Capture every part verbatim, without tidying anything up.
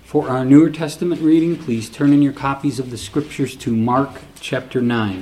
For our Newer Testament reading, please turn in your copies of the Scriptures to Mark chapter nine.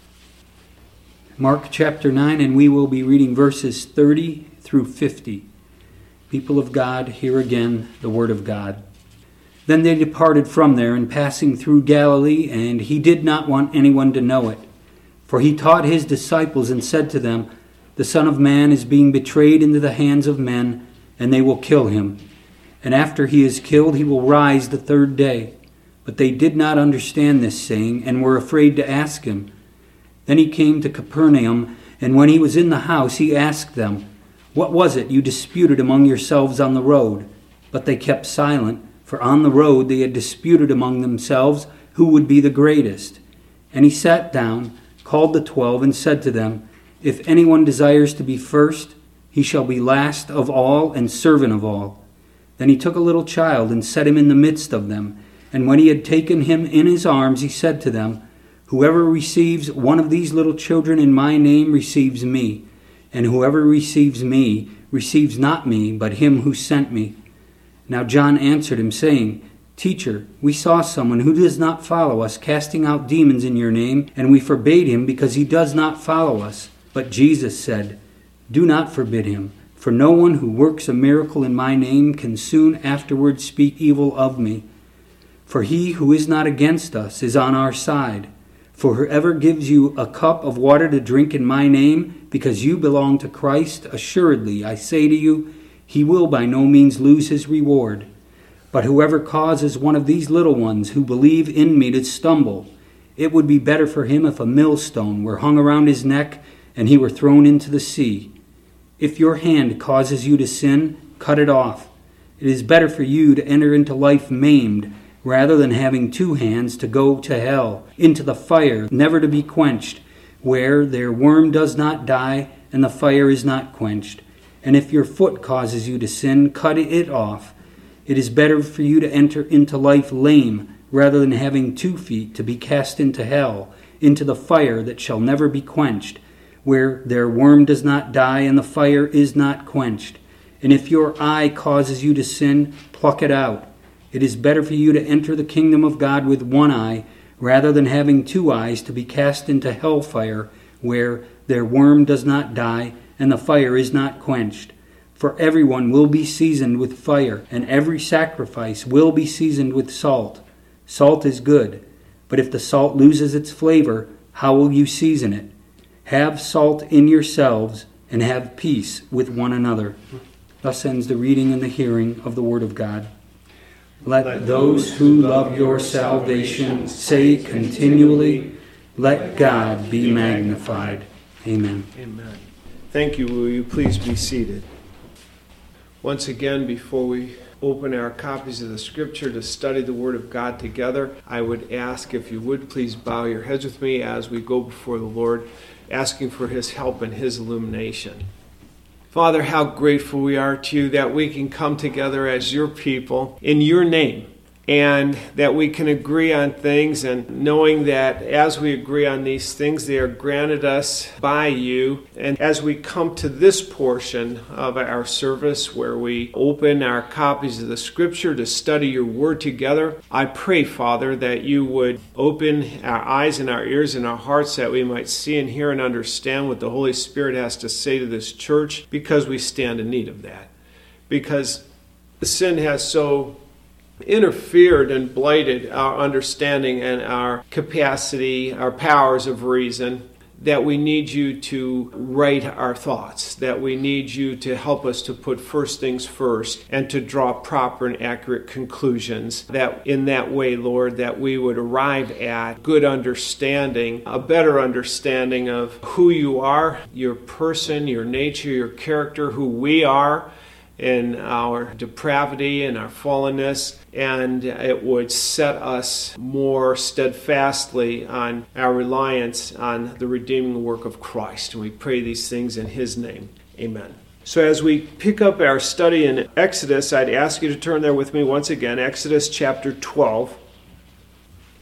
Mark chapter nine, and we will be reading verses thirty through fifty. People of God, hear again the word of God. Then they departed from there, and passing through Galilee, and he did not want anyone to know it. For he taught his disciples and said to them, The Son of Man is being betrayed into the hands of men, and they will kill him. And after he is killed, he will rise the third day. But they did not understand this saying, and were afraid to ask him. Then he came to Capernaum, and when he was in the house, he asked them, What was it you disputed among yourselves on the road? But they kept silent, for on the road they had disputed among themselves who would be the greatest. And he sat down, called the twelve, and said to them, If anyone desires to be first, he shall be last of all and servant of all. Then he took a little child and set him in the midst of them. And when he had taken him in his arms, he said to them, Whoever receives one of these little children in my name receives me. And whoever receives me receives not me, but him who sent me. Now John answered him, saying, Teacher, we saw someone who does not follow us casting out demons in your name, and we forbade him because he does not follow us. But Jesus said, Do not forbid him. For no one who works a miracle in my name can soon afterwards speak evil of me. For he who is not against us is on our side. For whoever gives you a cup of water to drink in my name, because you belong to Christ, assuredly, I say to you, he will by no means lose his reward. But whoever causes one of these little ones who believe in me to stumble, it would be better for him if a millstone were hung around his neck and he were thrown into the sea. If your hand causes you to sin, cut it off. It is better for you to enter into life maimed, rather than having two hands to go to hell, into the fire, never to be quenched, where their worm does not die and the fire is not quenched. And if your foot causes you to sin, cut it off. It is better for you to enter into life lame, rather than having two feet to be cast into hell, into the fire that shall never be quenched, where their worm does not die and the fire is not quenched. And if your eye causes you to sin, pluck it out. It is better for you to enter the kingdom of God with one eye, rather than having two eyes to be cast into hellfire, where their worm does not die and the fire is not quenched. For everyone will be seasoned with fire, and every sacrifice will be seasoned with salt. Salt is good, but if the salt loses its flavor, how will you season it? Have salt in yourselves, and have peace with one another. Thus ends the reading and the hearing of the word of God. Let, Let those who love your salvation say continually, Let God be magnified. Amen. Amen. Thank you. Will you please be seated? Once again, before we open our copies of the Scripture to study the Word of God together, I would ask if you would please bow your heads with me as we go before the Lord, asking for His help and His illumination. Father, how grateful we are to you that we can come together as your people in your name, and that we can agree on things, and knowing that as we agree on these things, they are granted us by you. And as we come to this portion of our service where we open our copies of the Scripture to study your word together, I pray, Father, that you would open our eyes and our ears and our hearts that we might see and hear and understand what the Holy Spirit has to say to this church, because we stand in need of that. Because sin has so interfered and blighted our understanding and our capacity, our powers of reason, that we need you to right our thoughts, that we need you to help us to put first things first and to draw proper and accurate conclusions, that in that way, Lord, that we would arrive at good understanding, a better understanding of who you are, your person, your nature, your character, who we are, in our depravity and our fallenness, and it would set us more steadfastly on our reliance on the redeeming work of Christ. And we pray these things in His name. Amen. So as we pick up our study in Exodus, I'd ask you to turn there with me once again, Exodus chapter twelve.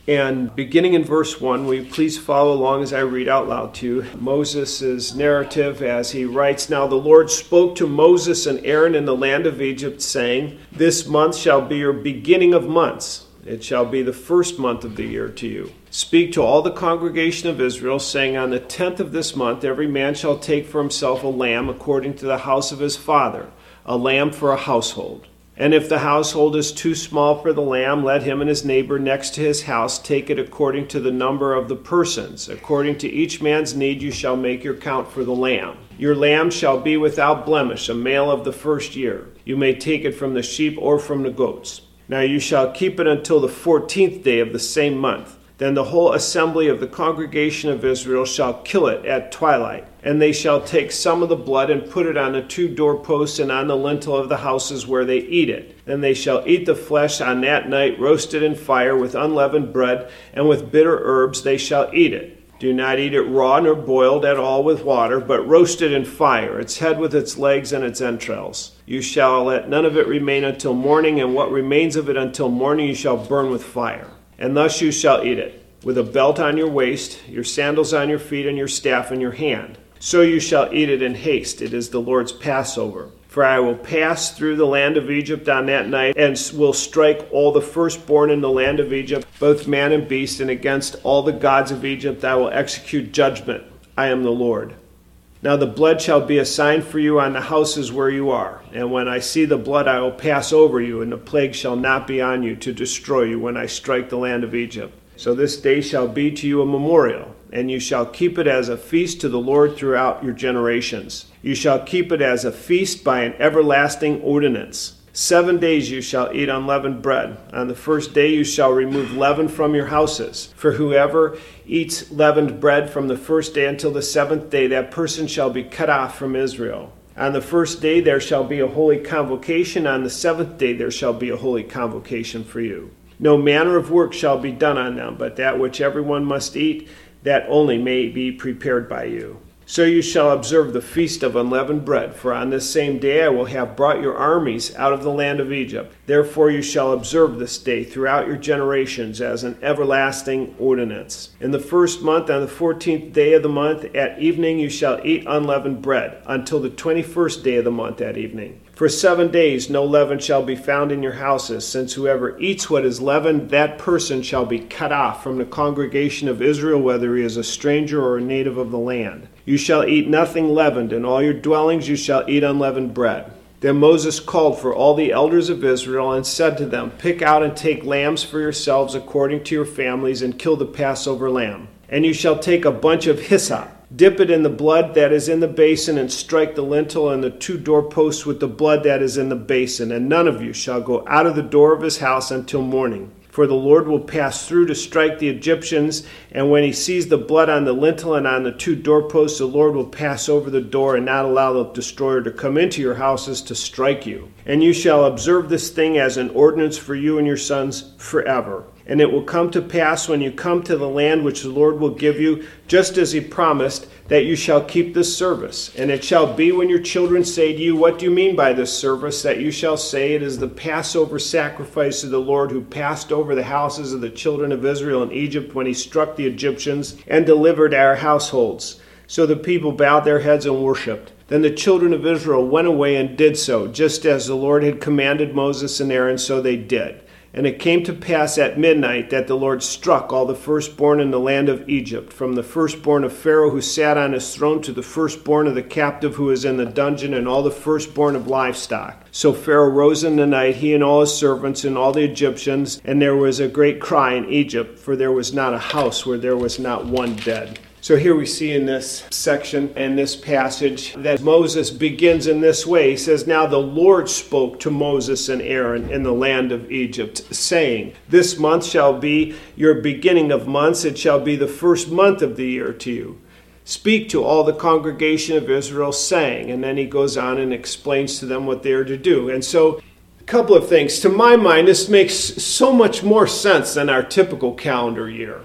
And beginning in verse one, will you please follow along as I read out loud to you Moses' narrative as he writes, "Now the Lord spoke to Moses and Aaron in the land of Egypt, saying, This month shall be your beginning of months. It shall be the first month of the year to you. Speak to all the congregation of Israel, saying, On the tenth of this month every man shall take for himself a lamb according to the house of his father, a lamb for a household. And if the household is too small for the lamb, let him and his neighbor next to his house take it according to the number of the persons. According to each man's need you shall make your count for the lamb. Your lamb shall be without blemish, a male of the first year. You may take it from the sheep or from the goats. Now you shall keep it until the fourteenth day of the same month. Then the whole assembly of the congregation of Israel shall kill it at twilight. And they shall take some of the blood and put it on the two doorposts and on the lintel of the houses where they eat it. Then they shall eat the flesh on that night, roasted in fire with unleavened bread, and with bitter herbs they shall eat it. Do not eat it raw nor boiled at all with water, but roasted in fire, its head with its legs and its entrails. You shall let none of it remain until morning, and what remains of it until morning you shall burn with fire. And thus you shall eat it, with a belt on your waist, your sandals on your feet, and your staff in your hand. So you shall eat it in haste. It is the Lord's Passover. For I will pass through the land of Egypt on that night, and will strike all the firstborn in the land of Egypt, both man and beast, and against all the gods of Egypt I will execute judgment. I am the Lord. Now the blood shall be a sign for you on the houses where you are. And when I see the blood, I will pass over you, and the plague shall not be on you to destroy you when I strike the land of Egypt. So this day shall be to you a memorial, and you shall keep it as a feast to the Lord throughout your generations. You shall keep it as a feast by an everlasting ordinance. Seven days you shall eat unleavened bread. On the first day you shall remove leaven from your houses. For whoever eats leavened bread from the first day until the seventh day, that person shall be cut off from Israel. On the first day there shall be a holy convocation. On the seventh day there shall be a holy convocation for you. No manner of work shall be done on them, but that which everyone must eat, that only may be prepared by you. So you shall observe the feast of unleavened bread, for on this same day I will have brought your armies out of the land of Egypt. Therefore you shall observe this day throughout your generations as an everlasting ordinance. In the first month, on the fourteenth day of the month, at evening you shall eat unleavened bread, until the twenty-first day of the month at evening. For seven days no leaven shall be found in your houses, since whoever eats what is leavened, that person shall be cut off from the congregation of Israel, whether he is a stranger or a native of the land. You shall eat nothing leavened. In all your dwellings you shall eat unleavened bread. Then Moses called for all the elders of Israel and said to them, Pick out and take lambs for yourselves according to your families, and kill the Passover lamb. And you shall take a bunch of hyssop. Dip it in the blood that is in the basin, and strike the lintel and the two doorposts with the blood that is in the basin. And none of you shall go out of the door of his house until morning. For the Lord will pass through to strike the Egyptians, and when he sees the blood on the lintel and on the two doorposts, the Lord will pass over the door and not allow the destroyer to come into your houses to strike you. And you shall observe this thing as an ordinance for you and your sons forever. And it will come to pass when you come to the land which the Lord will give you, just as he promised, that you shall keep this service. And it shall be when your children say to you, What do you mean by this service? That you shall say, It is the Passover sacrifice of the Lord, who passed over the houses of the children of Israel in Egypt when he struck the Egyptians and delivered our households. So the people bowed their heads and worshipped. Then the children of Israel went away and did so, just as the Lord had commanded Moses and Aaron, so they did. And it came to pass at midnight that the Lord struck all the firstborn in the land of Egypt, from the firstborn of Pharaoh who sat on his throne to the firstborn of the captive who is in the dungeon, and all the firstborn of livestock. So Pharaoh rose in the night, he and all his servants and all the Egyptians, and there was a great cry in Egypt, for there was not a house where there was not one dead. So here we see in this section and this passage that Moses begins in this way. He says, Now the Lord spoke to Moses and Aaron in the land of Egypt, saying, This month shall be your beginning of months. It shall be the first month of the year to you. Speak to all the congregation of Israel, saying, and then he goes on and explains to them what they are to do. And so a couple of things. To my mind, this makes so much more sense than our typical calendar year.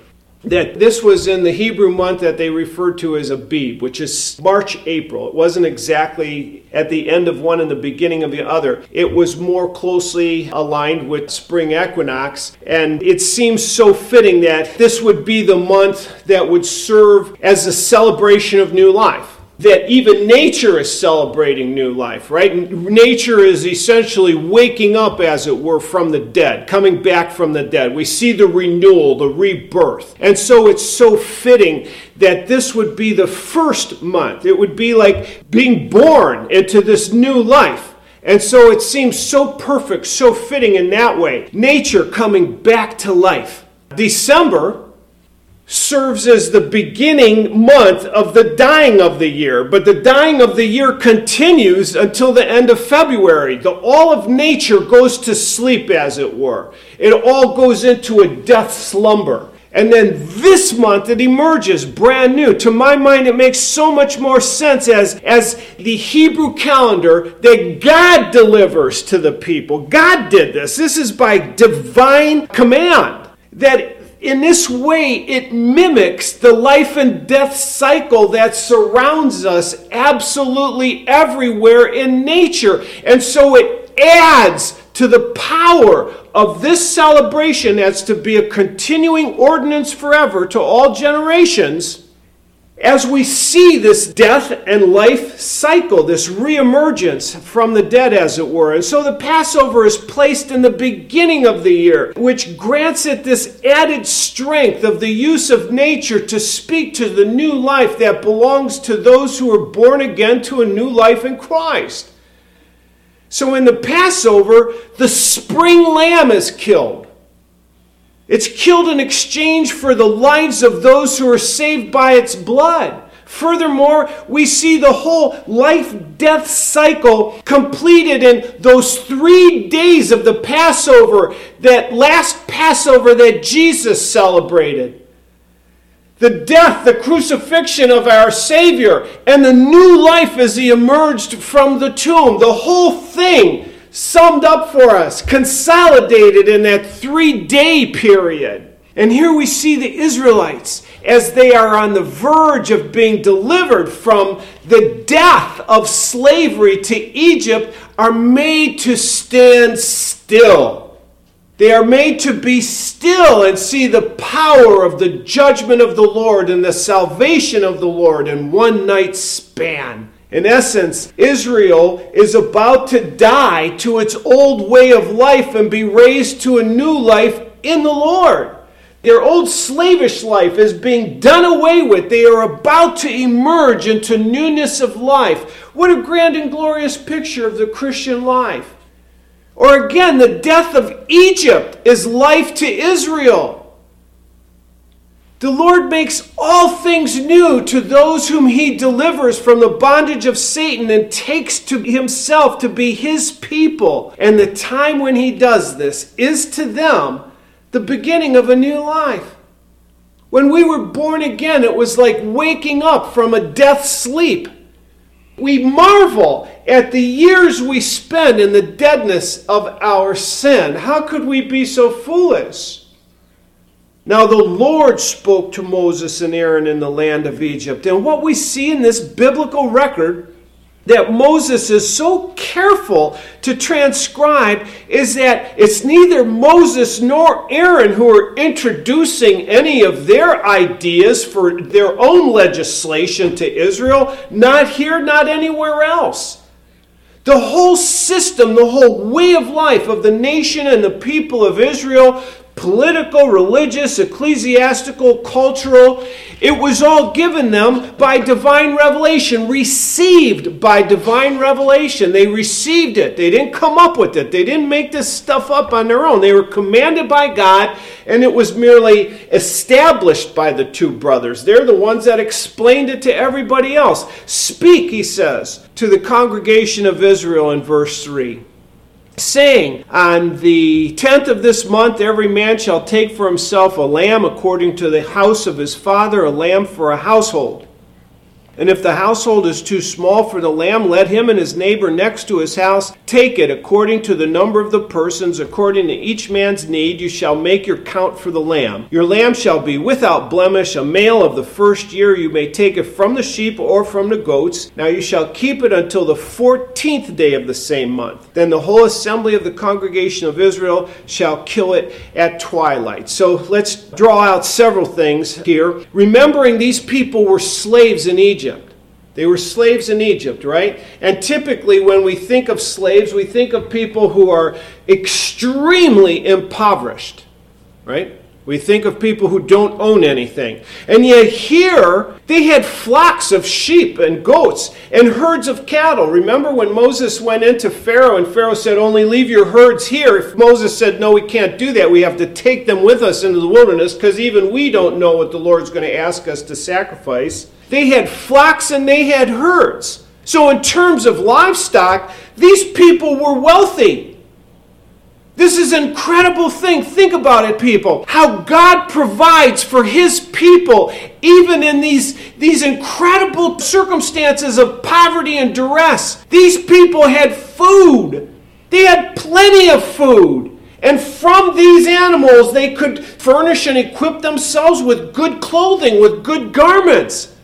that this was in the Hebrew month that they referred to as Abib, which is March, April. It wasn't exactly at the end of one and the beginning of the other. It was more closely aligned with spring equinox, and it seems so fitting that this would be the month that would serve as a celebration of new life. That even nature is celebrating new life, right? Nature is essentially waking up, as it were, from the dead, coming back from the dead. We see the renewal, the rebirth. And so it's so fitting that this would be the first month. It would be like being born into this new life. And so it seems so perfect, so fitting in that way. Nature coming back to life. December serves as the beginning month of the dying of the year. But the dying of the year continues until the end of February. The, all of nature goes to sleep, as it were. It all goes into a death slumber. And then this month it emerges brand new. To my mind, it makes so much more sense as, as the Hebrew calendar that God delivers to the people. God did this. This is by divine command. That in this way, it mimics the life and death cycle that surrounds us absolutely everywhere in nature. And so it adds to the power of this celebration that's to be a continuing ordinance forever to all generations, as we see this death and life cycle, this reemergence from the dead, as it were. And so the Passover is placed in the beginning of the year, which grants it this added strength of the use of nature to speak to the new life that belongs to those who are born again to a new life in Christ. So in the Passover, the spring lamb is killed. It's killed in exchange for the lives of those who are saved by its blood. Furthermore, we see the whole life-death cycle completed in those three days of the Passover, that last Passover that Jesus celebrated. The death, the crucifixion of our Savior, and the new life as he emerged from the tomb. The whole thing summed up for us, consolidated in that three-day period. And here we see the Israelites, as they are on the verge of being delivered from the death of slavery to Egypt, are made to stand still. They are made to be still and see the power of the judgment of the Lord and the salvation of the Lord in one night's span. In essence, Israel is about to die to its old way of life and be raised to a new life in the Lord. Their old slavish life is being done away with. They are about to emerge into newness of life. What a grand and glorious picture of the Christian life. Or again, the death of Egypt is life to Israel. The Lord makes all things new to those whom he delivers from the bondage of Satan and takes to himself to be his people. And the time when he does this is to them the beginning of a new life. When we were born again, it was like waking up from a death sleep. We marvel at the years we spend in the deadness of our sin. How could we be so foolish? Now the Lord spoke to Moses and Aaron in the land of Egypt. And what we see in this biblical record that Moses is so careful to transcribe is that it's neither Moses nor Aaron who are introducing any of their ideas for their own legislation to Israel. Not here, not anywhere else. The whole system, the whole way of life of the nation and the people of Israel, political, religious, ecclesiastical, cultural, it was all given them by divine revelation, received by divine revelation. They received it. They didn't come up with it. They didn't make this stuff up on their own. They were commanded by God, and it was merely established by the two brothers. They're the ones that explained it to everybody else. Speak, he says, to the congregation of Israel in verse three. Saying, on the tenth of this month, every man shall take for himself a lamb according to the house of his father, a lamb for a household. And if the household is too small for the lamb, let him and his neighbor next to his house take it according to the number of the persons, according to each man's need. You shall make your count for the lamb. Your lamb shall be without blemish, a male of the first year. You may take it from the sheep or from the goats. Now you shall keep it until the fourteenth day of the same month. Then the whole assembly of the congregation of Israel shall kill it at twilight. So let's draw out several things here. Remembering these people were slaves in Egypt. They were slaves in Egypt, right? And typically when we think of slaves, we think of people who are extremely impoverished, right? We think of people who don't own anything. And yet here, they had flocks of sheep and goats and herds of cattle. Remember when Moses went into Pharaoh and Pharaoh said, only leave your herds here. If Moses said, no, we can't do that. We have to take them with us into the wilderness because even we don't know what the Lord's going to ask us to sacrifice. They had flocks and they had herds. So in terms of livestock, these people were wealthy. This is an incredible thing. Think about it, people. How God provides for his people, even in these, these incredible circumstances of poverty and duress. These people had food. They had plenty of food. And from these animals, they could furnish and equip themselves with good clothing, with good garments.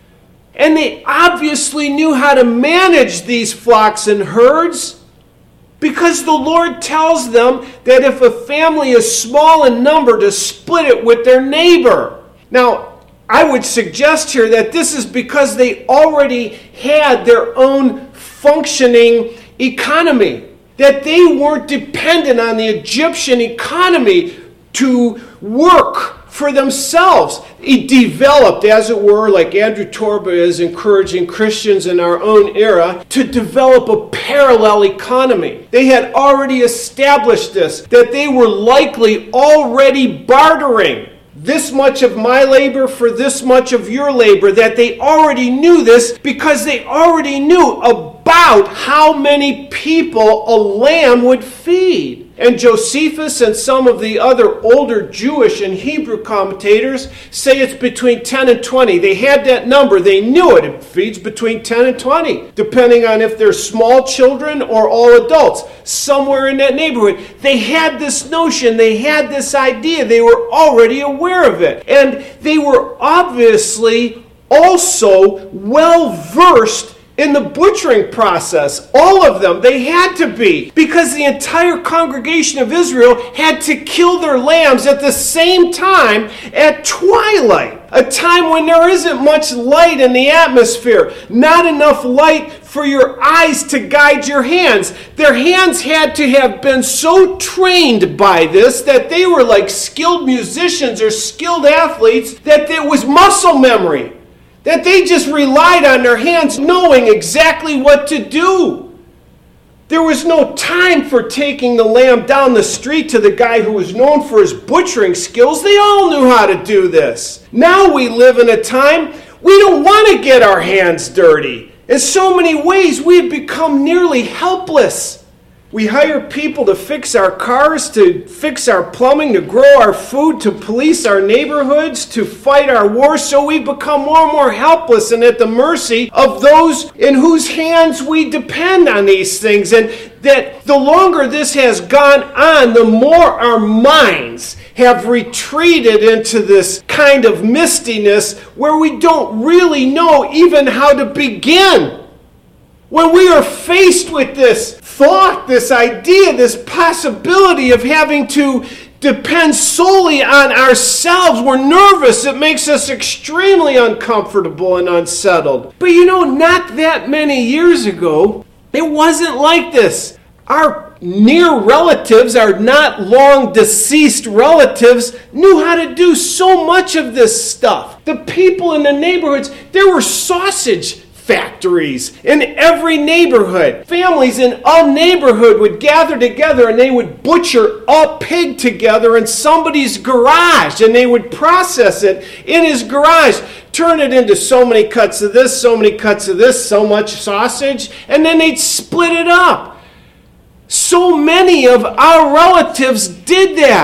And they obviously knew how to manage these flocks and herds, because the Lord tells them that if a family is small in number, to split it with their neighbor. Now, I would suggest here that this is because they already had their own functioning economy, that they weren't dependent on the Egyptian economy to work for themselves. It developed, as it were, like Andrew Torba is encouraging Christians in our own era, to develop a parallel economy. They had already established this, that they were likely already bartering this much of my labor for this much of your labor, that they already knew this because they already knew about how many people a lamb would feed. And Josephus and some of the other older Jewish and Hebrew commentators say it's between ten and twenty. They had that number. They knew it. It feeds between ten and twenty, depending on if they're small children or all adults. Somewhere in that neighborhood. They had this notion. They had this idea. They were already aware of it. And they were obviously also well-versed in the butchering process. All of them, they had to be, because the entire congregation of Israel had to kill their lambs at the same time at twilight, a time when there isn't much light in the atmosphere, not enough light for your eyes to guide your hands. Their hands had to have been so trained by this that they were like skilled musicians or skilled athletes, that it was muscle memory. That they just relied on their hands knowing exactly what to do. There was no time for taking the lamb down the street to the guy who was known for his butchering skills. They all knew how to do this. Now we live in a time we don't want to get our hands dirty. In so many ways, we have become nearly helpless. We hire people to fix our cars, to fix our plumbing, to grow our food, to police our neighborhoods, to fight our wars. So we've become more and more helpless and at the mercy of those in whose hands we depend on these things. And that the longer this has gone on, the more our minds have retreated into this kind of mistiness where we don't really know even how to begin. When we are faced with this thought, this idea, this possibility of having to depend solely on ourselves, we're nervous. It makes us extremely uncomfortable and unsettled. But you know, not that many years ago, it wasn't like this. Our near relatives, our not long deceased relatives, knew how to do so much of this stuff. The people in the neighborhoods, there were sausage factories in every neighborhood. Families in a neighborhood would gather together and they would butcher a pig together in somebody's garage, and they would process it in his garage, turn it into so many cuts of this, so many cuts of this, so much sausage, and then they'd split it up. So many of our relatives did that.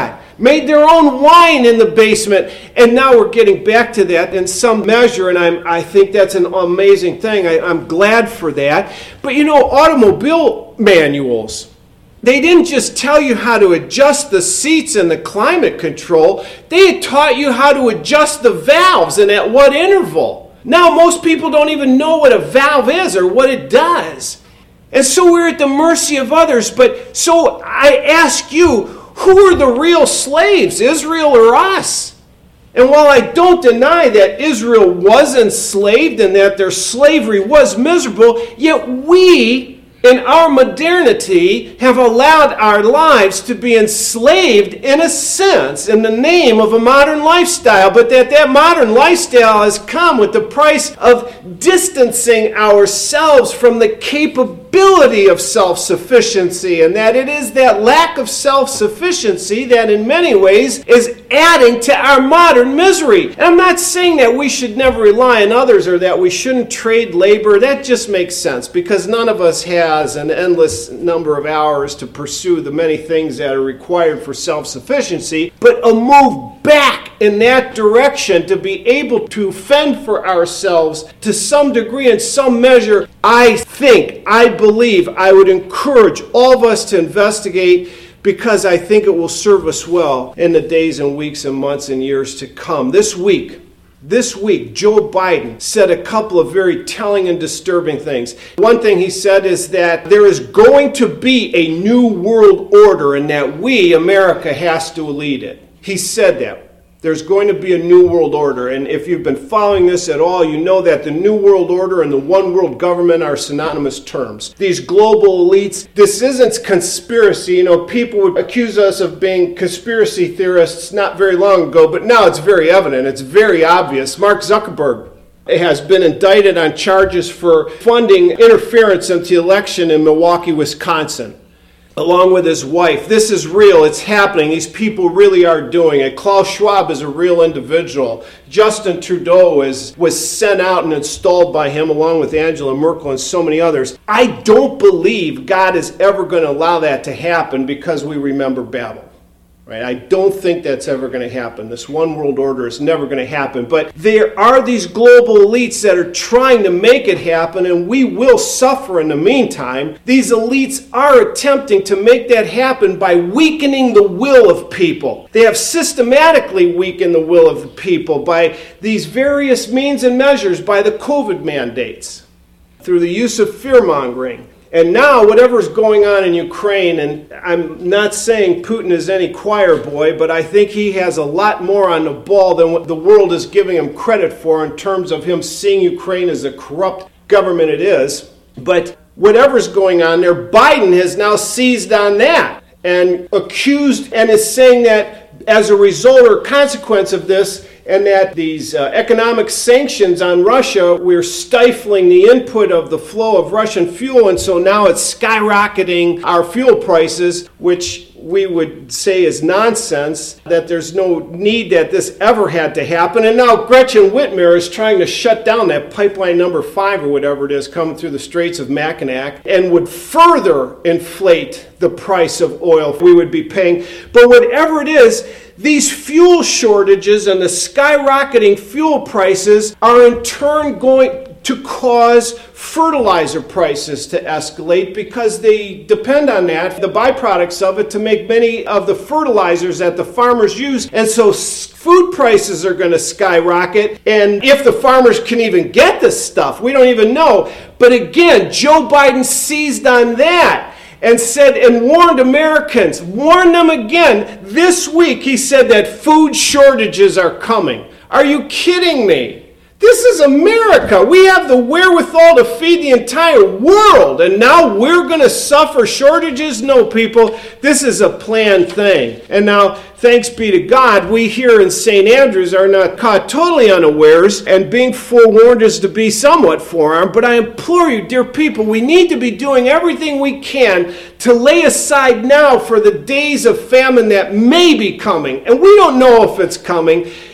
made their own wine in the basement. And now we're getting back to that in some measure, and I'm, I think that's an amazing thing. I, I'm glad for that. But you know, automobile manuals, they didn't just tell you how to adjust the seats and the climate control. They had taught you how to adjust the valves and at what interval. Now most people don't even know what a valve is or what it does. And so we're at the mercy of others. But so I ask you, who are the real slaves, Israel or us? And while I don't deny that Israel was enslaved and that their slavery was miserable, yet we, in our modernity, have allowed our lives to be enslaved in a sense in the name of a modern lifestyle, but that that modern lifestyle has come with the price of distancing ourselves from the capability of self-sufficiency, and that it is that lack of self-sufficiency that in many ways is adding to our modern misery. And I'm not saying that we should never rely on others or that we shouldn't trade labor. That just makes sense because none of us has an endless number of hours to pursue the many things that are required for self-sufficiency, but a move back in that direction to be able to fend for ourselves to some degree, in some measure, I think, I believe, I would encourage all of us to investigate, because I think it will serve us well in the days and weeks and months and years to come. This week, This week, Joe Biden said a couple of very telling and disturbing things. One thing he said is that there is going to be a new world order and that we, America, has to lead it. He said that. There's going to be a new world order. And if you've been following this at all, you know that the new world order and the one world government are synonymous terms. These global elites, this isn't conspiracy. You know, people would accuse us of being conspiracy theorists not very long ago, but now it's very evident. It's very obvious. Mark Zuckerberg has been indicted on charges for funding interference into the election in Milwaukee, Wisconsin, along with his wife. This is real. It's happening. These people really are doing it. Klaus Schwab is a real individual. Justin Trudeau is, was sent out and installed by him along with Angela Merkel and so many others. I don't believe God is ever going to allow that to happen because we remember Babel. Right? I don't think that's ever going to happen. This one world order is never going to happen. But there are these global elites that are trying to make it happen, and we will suffer in the meantime. These elites are attempting to make that happen by weakening the will of people. They have systematically weakened the will of the people by these various means and measures, by the COVID mandates, through the use of fear-mongering. And now, whatever's going on in Ukraine, and I'm not saying Putin is any choir boy, but I think he has a lot more on the ball than what the world is giving him credit for in terms of him seeing Ukraine as a corrupt government it is. But whatever's going on there, Biden has now seized on that and accused and is saying that as a result or consequence of this, and that these uh, economic sanctions on Russia, we're stifling the input of the flow of Russian fuel, and so now it's skyrocketing our fuel prices, which we would say is nonsense, that there's no need that this ever had to happen. And now Gretchen Whitmer is trying to shut down that pipeline number five or whatever it is coming through the Straits of Mackinac and would further inflate the price of oil we would be paying. But whatever it is, these fuel shortages and the skyrocketing fuel prices are in turn going to cause fertilizer prices to escalate because they depend on that, the byproducts of it, to make many of the fertilizers that the farmers use. And so food prices are going to skyrocket. And if the farmers can even get this stuff, we don't even know. But again, Joe Biden seized on that and said and warned Americans, warned them again. This week he said that food shortages are coming. Are you kidding me? This is America. We have the wherewithal to feed the entire world, and now we're going to suffer shortages? No, people, this is a planned thing. And now, thanks be to God, we here in Saint Andrews are not caught totally unawares, and being forewarned is to be somewhat forearmed. But I implore you, dear people, we need to be doing everything we can to lay aside now for the days of famine that may be coming. And we don't know if it's coming.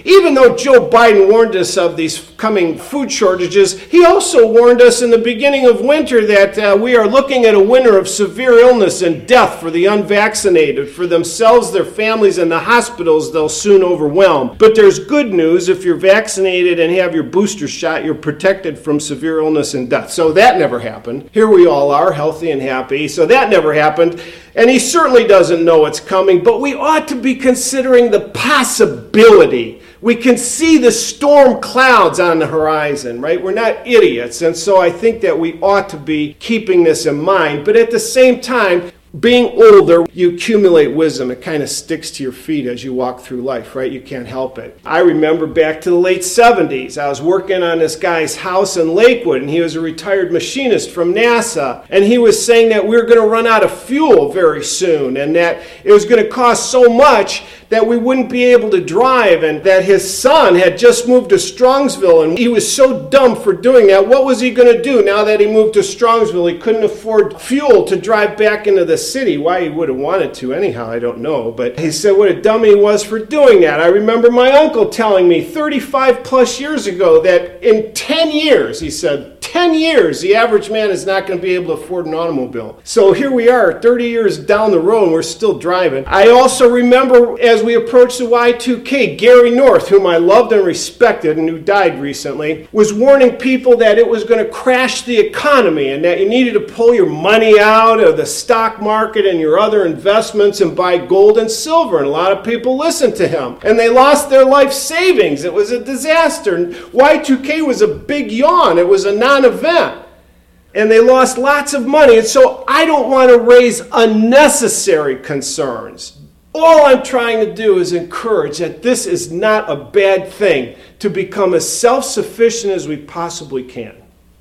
even though Joe Biden warned us of these coming food shortages, he also warned us in the beginning of winter that uh, we are looking at a winter of severe illness and death for the unvaccinated, for themselves, their families, and the hospitals they'll soon overwhelm. But there's good news. If you're vaccinated and have your booster shot, you're protected from severe illness and death. So that never happened. Here we all are, healthy and happy. So that never happened. And he certainly doesn't know it's coming, but we ought to be considering the possibility. We can see the storm clouds on the horizon, right? We're not idiots. And so I think that we ought to be keeping this in mind. But at the same time, being older, you accumulate wisdom. It kind of sticks to your feet as you walk through life, right? You can't help it. I remember back to the late seventies. I was working on this guy's house in Lakewood, and he was a retired machinist from NASA. And he was saying that we were going to run out of fuel very soon, and that it was going to cost so much that we wouldn't be able to drive, and that his son had just moved to Strongsville, and he was so dumb for doing that. What was he going to do now that he moved to Strongsville? He couldn't afford fuel to drive back into the city. Why he would have wanted to anyhow, I don't know. But he said what a dummy he was for doing that. I remember my uncle telling me thirty-five plus years ago that in ten years, he said, ten years, the average man is not going to be able to afford an automobile. So here we are, thirty years down the road, and we're still driving. I also remember as we approached the Y two K, Gary North, whom I loved and respected and who died recently, was warning people that it was going to crash the economy and that you needed to pull your money out of the stock market and your other investments and buy gold and silver. And a lot of people listened to him, and they lost their life savings. It was a disaster. Y two K was a big yawn. It was a non-event. And they lost lots of money. And so I don't want to raise unnecessary concerns. All I'm trying to do is encourage that this is not a bad thing, to become as self-sufficient as we possibly can.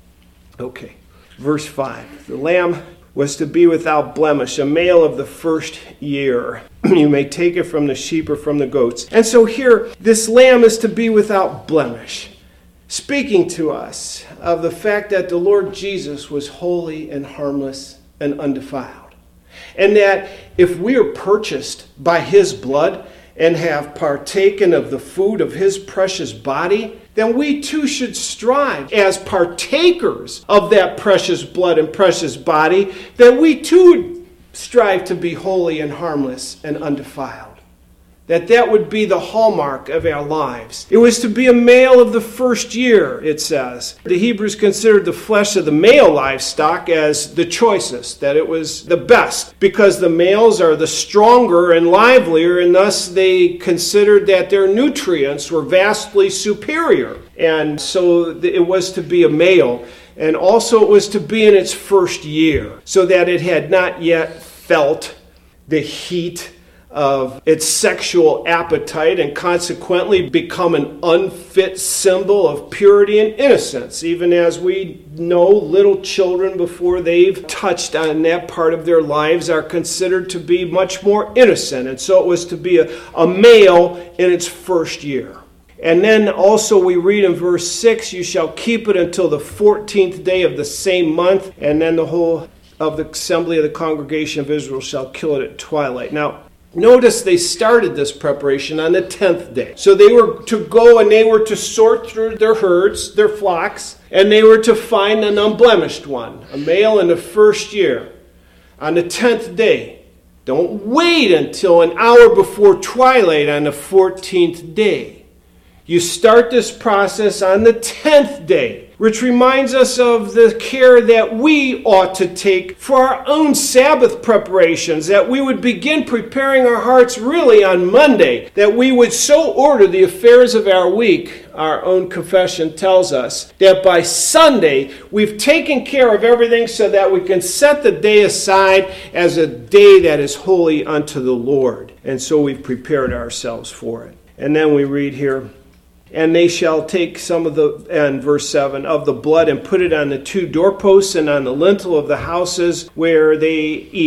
Okay, verse five. The lamb was to be without blemish, a male of the first year. You may take it from the sheep or from the goats. And so here, this lamb is to be without blemish, speaking to us of the fact that the Lord Jesus was holy and harmless and undefiled. And that if we are purchased by his blood and have partaken of the food of his precious body, then we too should strive as partakers of that precious blood and precious body, that we too strive to be holy and harmless and undefiled. That that would be the hallmark of our lives. It was to be a male of the first year, it says. The Hebrews considered the flesh of the male livestock as the choicest, that it was the best, because the males are the stronger and livelier, and thus they considered that their nutrients were vastly superior. And so it was to be a male. And also it was to be in its first year, so that it had not yet felt the heat of its sexual appetite and consequently become an unfit symbol of purity and innocence, even as we know little children before they've touched on that part of their lives are considered to be much more innocent. And so it was to be a, a male in its first year. And then also we read in verse six, you shall keep it until the fourteenth day of the same month, and then the whole of the assembly of the congregation of Israel shall kill it at twilight. Now, notice they started this preparation on the tenth day. So they were to go and they were to sort through their herds, their flocks, and they were to find an unblemished one, a male in the first year, on the tenth day. Don't wait until an hour before twilight on the fourteenth day. You start this process on the tenth day, which reminds us of the care that we ought to take for our own Sabbath preparations, that we would begin preparing our hearts really on Monday, that we would so order the affairs of our week, our own confession tells us, that by Sunday we've taken care of everything so that we can set the day aside as a day that is holy unto the Lord. And so we've prepared ourselves for it. And then we read here, and they shall take some of the, and verse seven, of the blood and put it on the two doorposts and on the lintel of the houses where they eat it.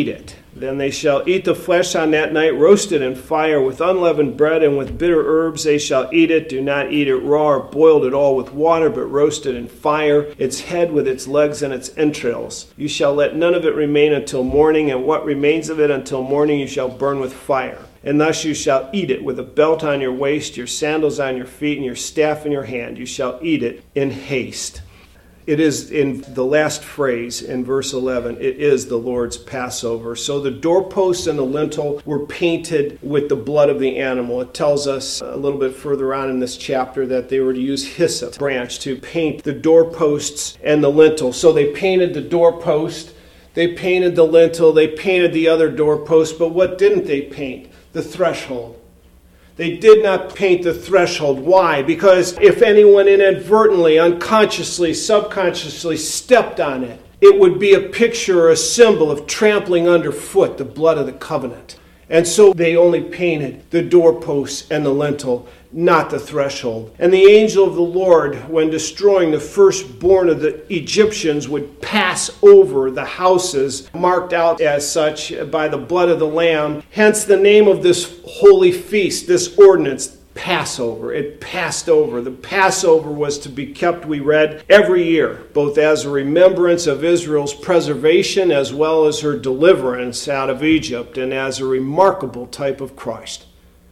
Then they shall eat the flesh on that night, roasted in fire with unleavened bread, and with bitter herbs they shall eat it. Do not eat it raw or boiled at all with water, but roasted in fire, its head with its legs and its entrails. You shall let none of it remain until morning, and what remains of it until morning you shall burn with fire. And thus you shall eat it with a belt on your waist, your sandals on your feet, and your staff in your hand. You shall eat it in haste. It is in the last phrase in verse eleven, it is the Lord's Passover. So the doorposts and the lintel were painted with the blood of the animal. It tells us a little bit further on in this chapter that they were to use hyssop branch to paint the doorposts and the lintel. So they painted the doorpost, they painted the lintel, they painted the other doorpost, but what didn't they paint? The threshold. They did not paint the threshold. Why? Because if anyone inadvertently, unconsciously, subconsciously stepped on it, it would be a picture or a symbol of trampling underfoot the blood of the covenant. And so they only painted the doorposts and the lintel, not the threshold. And the angel of the Lord, when destroying the firstborn of the Egyptians, would pass over the houses marked out as such by the blood of the Lamb. Hence the name of this holy feast, this ordinance, Passover. It passed over. The Passover was to be kept, we read, every year, both as a remembrance of Israel's preservation as well as her deliverance out of Egypt, and as a remarkable type of Christ.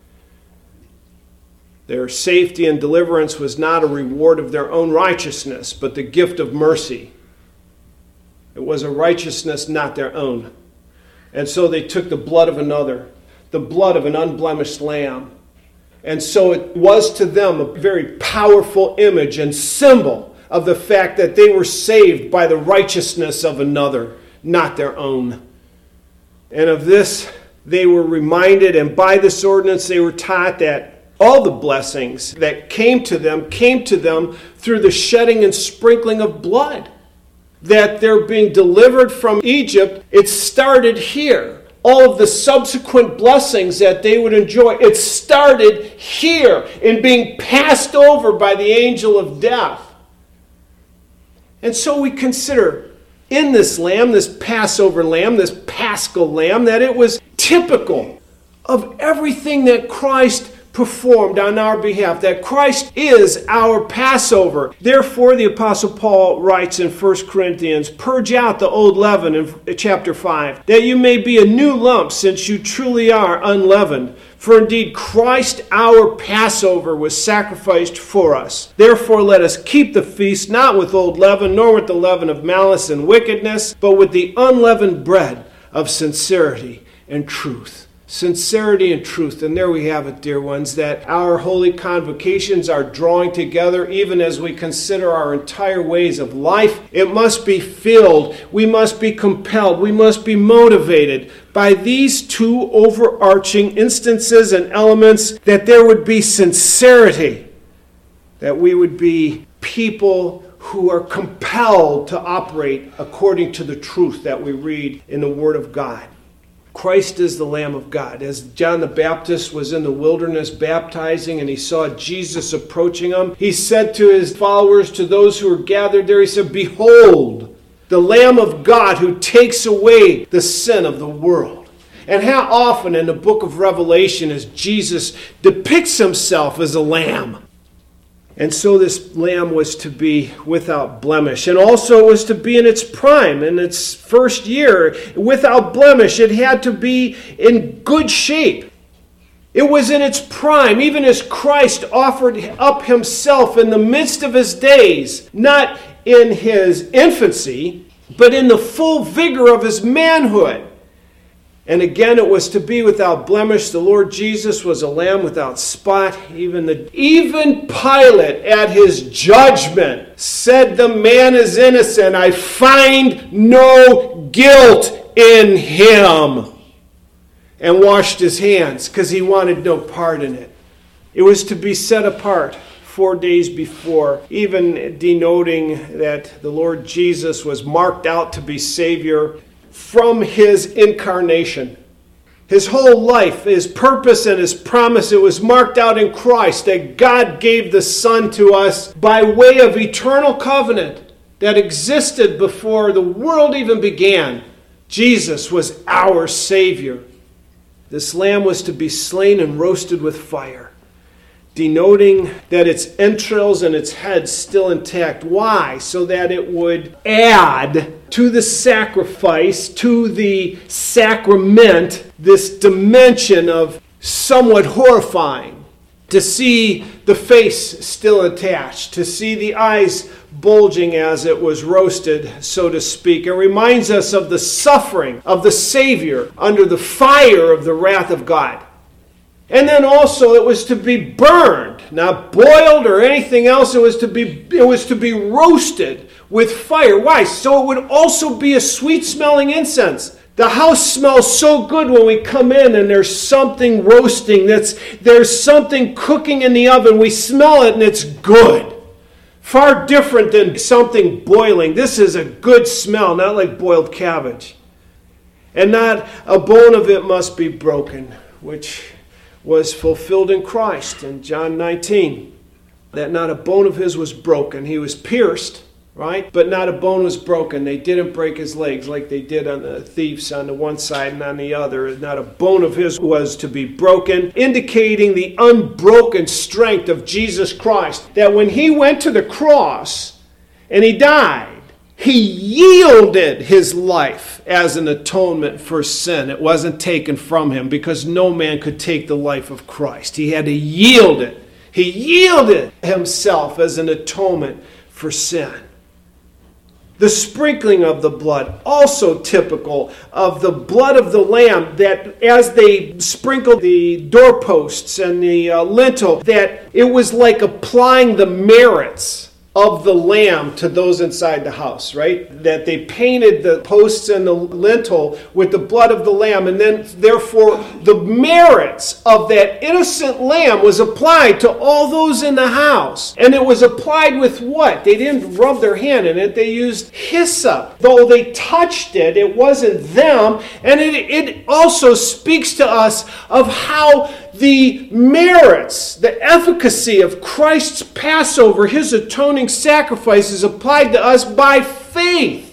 Their safety and deliverance was not a reward of their own righteousness, but the gift of mercy. It was a righteousness not their own. And so they took the blood of another, the blood of an unblemished lamb. And so it was to them a very powerful image and symbol of the fact that they were saved by the righteousness of another, not their own. And of this they were reminded, and by this ordinance they were taught that all the blessings that came to them came to them through the shedding and sprinkling of blood. That they're being delivered from Egypt, it started here. All of the subsequent blessings that they would enjoy, it started here in being passed over by the angel of death. And so we consider in this lamb, this Passover lamb, this Paschal lamb, that it was typical of everything that Christ performed on our behalf, that Christ is our Passover. Therefore, the Apostle Paul writes in First Corinthians, purge out the old leaven in chapter five, that you may be a new lump, since you truly are unleavened. For indeed Christ our Passover was sacrificed for us. Therefore let us keep the feast, not with old leaven, nor with the leaven of malice and wickedness, but with the unleavened bread of sincerity and truth. Sincerity and truth. And there we have it, dear ones, that our holy convocations are drawing together even as we consider our entire ways of life. It must be filled. We must be compelled. We must be motivated by these two overarching instances and elements, that there would be sincerity, that we would be people who are compelled to operate according to the truth that we read in the Word of God. Christ is the Lamb of God. As John the Baptist was in the wilderness baptizing and he saw Jesus approaching him, he said to his followers, to those who were gathered there, he said, behold, the Lamb of God who takes away the sin of the world. And how often in the book of Revelation is Jesus depicts himself as a lamb. And so this lamb was to be without blemish. And also it was to be in its prime, in its first year, without blemish. It had to be in good shape. It was in its prime, even as Christ offered up himself in the midst of his days, not in his infancy, but in the full vigor of his manhood. And again, it was to be without blemish. The Lord Jesus was a lamb without spot. Even the even Pilate at his judgment said, the man is innocent. I find no guilt in him. And washed his hands because he wanted no part in it. It was to be set apart four days before, even denoting that the Lord Jesus was marked out to be Savior from his incarnation. His whole life, his purpose and his promise, it was marked out in Christ, that God gave the Son to us by way of eternal covenant that existed before the world even began. Jesus was our Savior. This lamb was to be slain and roasted with fire, denoting that its entrails and its head still intact. Why? So that it would add to the sacrifice, to the sacrament, this dimension of somewhat horrifying. To see the face still attached, to see the eyes bulging as it was roasted, so to speak. It reminds us of the suffering of the Savior under the fire of the wrath of God. And then also it was to be burned, not boiled or anything else. It was to be it was to be roasted with fire. Why? So it would also be a sweet-smelling incense. The house smells so good when we come in and there's something roasting, that's there's something cooking in the oven. We smell it and it's good. Far different than something boiling. This is a good smell, not like boiled cabbage. And not a bone of it must be broken, which was fulfilled in Christ in John nineteen. That not a bone of his was broken. He was pierced, right? But not a bone was broken. They didn't break his legs like they did on the thieves on the one side and on the other. Not a bone of his was to be broken, indicating the unbroken strength of Jesus Christ. That when he went to the cross and he died, he yielded his life as an atonement for sin. It wasn't taken from him because no man could take the life of Christ. He had to yield it. He yielded himself as an atonement for sin. The sprinkling of the blood, also typical of the blood of the lamb, that as they sprinkled the doorposts and the uh, lintel, that it was like applying the merits of the lamb to those inside the house, right? That they painted the posts and the lintel with the blood of the lamb, and then therefore the merits of that innocent lamb was applied to all those in the house. And it was applied with what? They didn't rub their hand in it. They used hyssop. Though they touched it, it wasn't them. And it, it also speaks to us of how the merits, the efficacy of Christ's Passover, his atoning sacrifice, is applied to us by faith.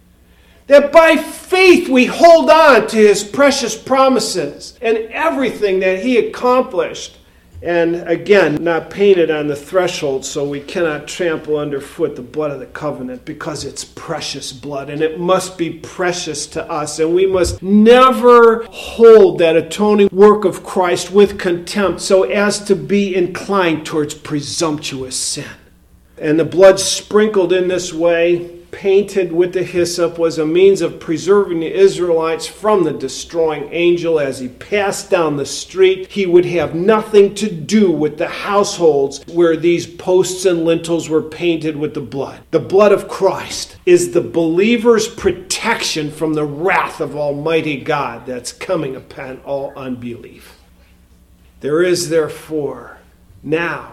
That by faith we hold on to his precious promises and everything that he accomplished. And again, not painted on the threshold, so we cannot trample underfoot the blood of the covenant, because it's precious blood and it must be precious to us. And we must never hold that atoning work of Christ with contempt so as to be inclined towards presumptuous sin. And the blood sprinkled in this way, painted with the hyssop, was a means of preserving the Israelites from the destroying angel as he passed down the street. He would have nothing to do with the households where these posts and lintels were painted with the blood. The blood of Christ is the believer's protection from the wrath of Almighty God that's coming upon all unbelief. There is therefore now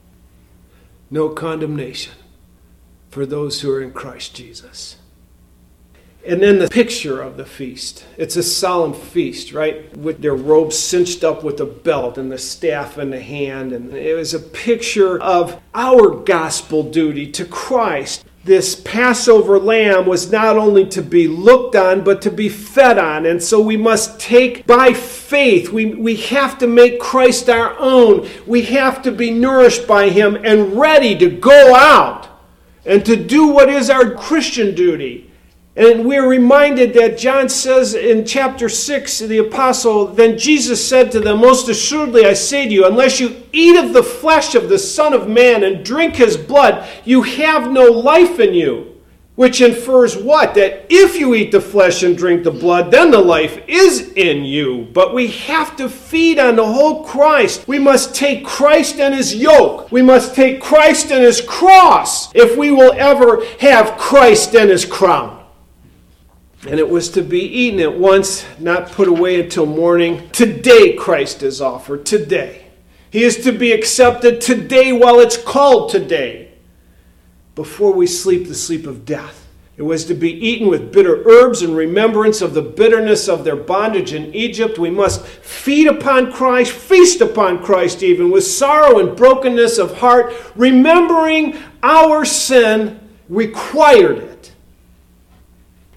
no condemnation for those who are in Christ Jesus. And then the picture of the feast. It's a solemn feast, right? With their robes cinched up with a belt and the staff in the hand. And it was a picture of our gospel duty to Christ. This Passover lamb was not only to be looked on, but to be fed on. And so we must take by faith. We, we have to make Christ our own. We have to be nourished by him and ready to go out and to do what is our Christian duty. And we're reminded that John says in chapter six, the apostle, then Jesus said to them, most assuredly I say to you, unless you eat of the flesh of the Son of Man and drink his blood, you have no life in you. Which infers what? That if you eat the flesh and drink the blood, then the life is in you. But we have to feed on the whole Christ. We must take Christ and his yoke. We must take Christ and his cross if we will ever have Christ and his crown. And it was to be eaten at once, not put away until morning. Today Christ is offered. Today. He is to be accepted today while it's called today. Before we sleep the sleep of death. It was to be eaten with bitter herbs in remembrance of the bitterness of their bondage in Egypt. We must feed upon Christ, feast upon Christ even, with sorrow and brokenness of heart, remembering our sin required it.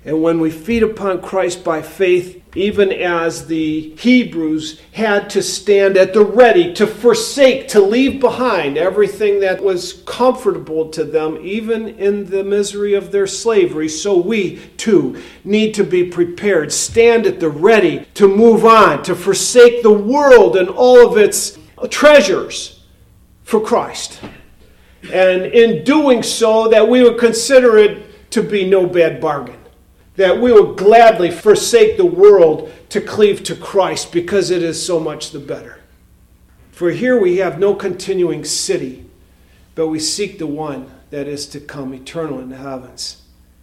And when we feed upon Christ by faith, even as the Hebrews had to stand at the ready to forsake, to leave behind everything that was comfortable to them, even in the misery of their slavery, so we too need to be prepared. Stand at the ready to move on, to forsake the world and all of its treasures for Christ. And in doing so, that we would consider it to be no bad bargain. That we will gladly forsake the world to cleave to Christ because it is so much the better. For here we have no continuing city, but we seek the one that is to come, eternal in the heavens.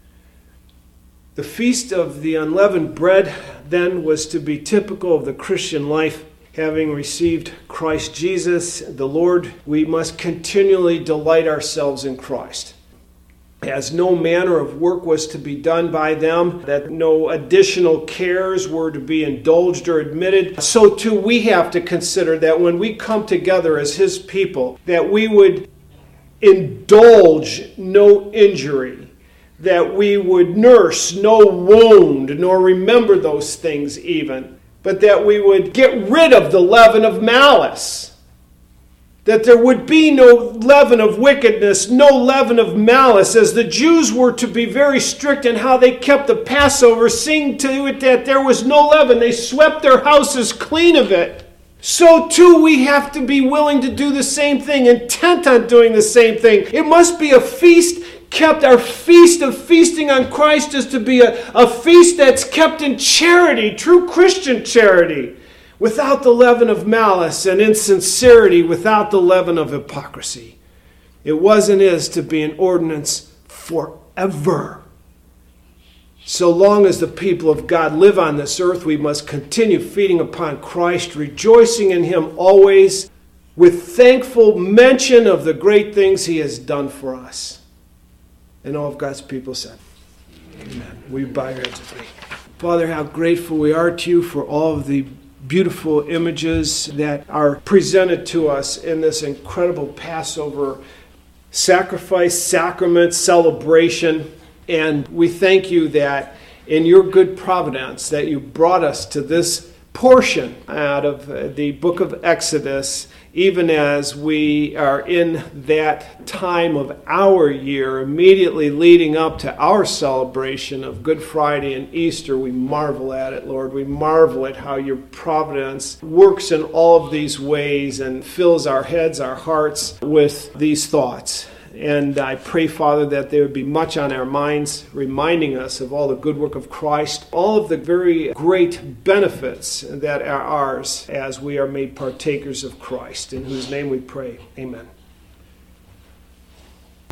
The feast of the unleavened bread then was to be typical of the Christian life. Having received Christ Jesus, the Lord, we must continually delight ourselves in Christ. As no manner of work was to be done by them, that no additional cares were to be indulged or admitted, so too we have to consider that when we come together as His people, that we would indulge no injury, that we would nurse no wound, nor remember those things even, but that we would get rid of the leaven of malice. That there would be no leaven of wickedness, no leaven of malice, as the Jews were to be very strict in how they kept the Passover, seeing to it that there was no leaven. They swept their houses clean of it. So too we have to be willing to do the same thing, intent on doing the same thing. It must be a feast kept. Our feast of feasting on Christ is to be a, a feast that's kept in charity, true Christian charity, without the leaven of malice, and insincerity without the leaven of hypocrisy. It was and is to be an ordinance forever. So long as the people of God live on this earth, we must continue feeding upon Christ, rejoicing in Him always, with thankful mention of the great things He has done for us. And all of God's people said, amen. We bow our heads and pray. Father, how grateful we are to You for all of the beautiful images that are presented to us in this incredible Passover sacrifice, sacrament, celebration. And we thank You that in Your good providence that You brought us to this portion out of the book of Exodus, even as we are in that time of our year immediately leading up to our celebration of Good Friday and Easter. We marvel at it, Lord. We marvel at how Your providence works in all of these ways and fills our heads, our hearts with these thoughts. And I pray, Father, that there would be much on our minds, reminding us of all the good work of Christ, all of the very great benefits that are ours as we are made partakers of Christ, in whose name we pray. Amen.